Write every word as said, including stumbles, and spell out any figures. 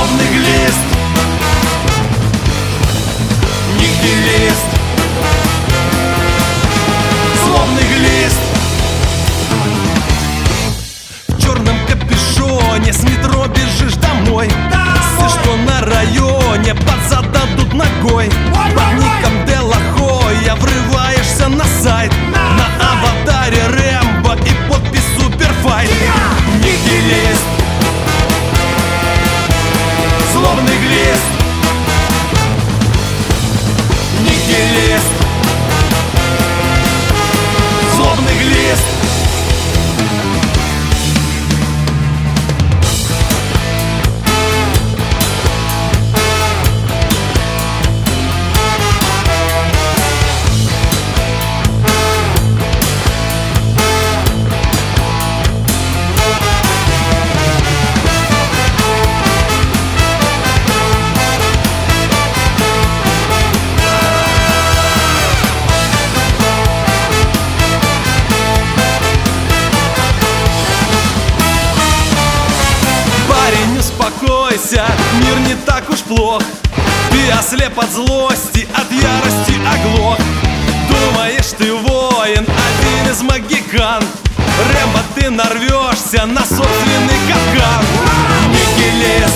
злобный глист, нигилист, злобный глист. В черном капюшоне с метро бежишь домой. Все, что на районе, под зад дадут ногой. Под ником Де Ла Хойя врываешься на сайт. На аватаре Рэмбо и подпись Суперфайт. Нигилист, злобный глист, нигилист, злобный глист. Успокойся, мир не так уж плох. Ты ослеп от злости, от ярости оглох. Думаешь, ты воин, один из магикан. Рэмбо, ты нарвешься на собственный капкан. Нигилист,